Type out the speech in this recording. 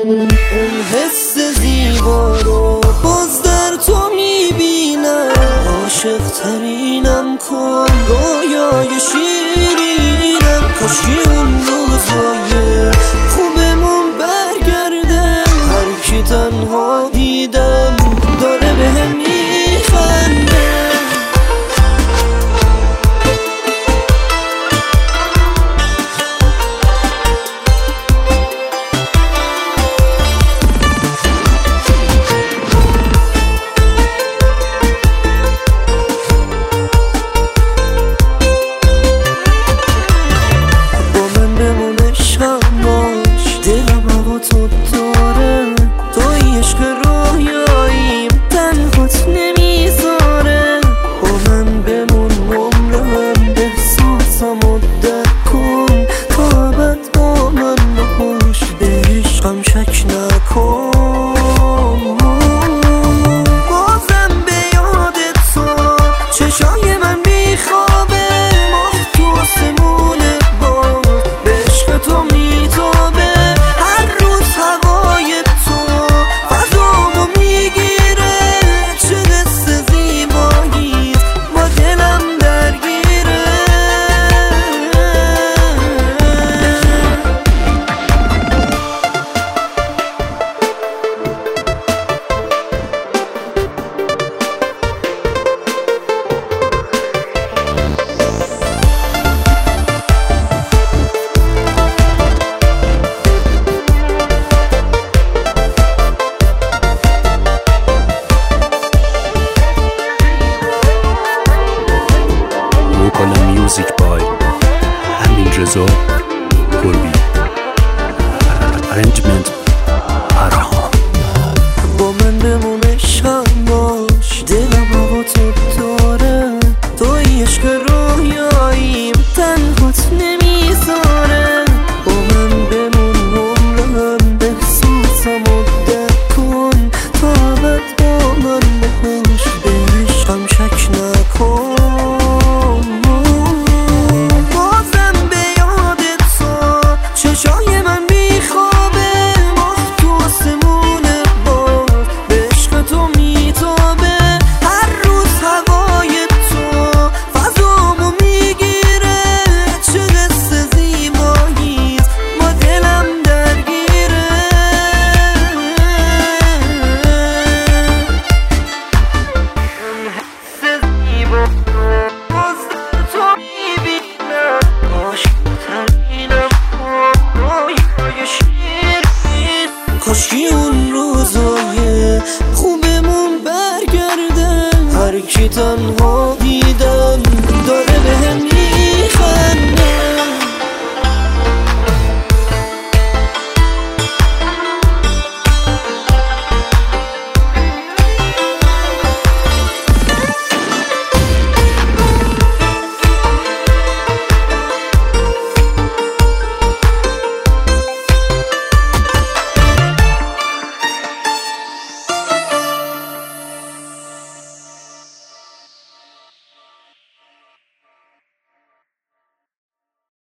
اون حس زیبا رو باز در تو میبینم، عاشق ترینم کن رویای شیرینم. کاشکی اون روزای خوبمون برگرده، هر کی تنها دیدم داره بهم میخنده. Music by Amin Reza Kurbi. Arrangement Arham. با من بمون عشقم باش، دلم هوا تو داره، توی عشق رویاییم تنهات نمیذاره. با من بمون عمرم بحسوسم و درک کن، تا ابد با من باش، به عشقم شک نکن. کاشکی اون روزای خوبمون برگرده، هر کی تنها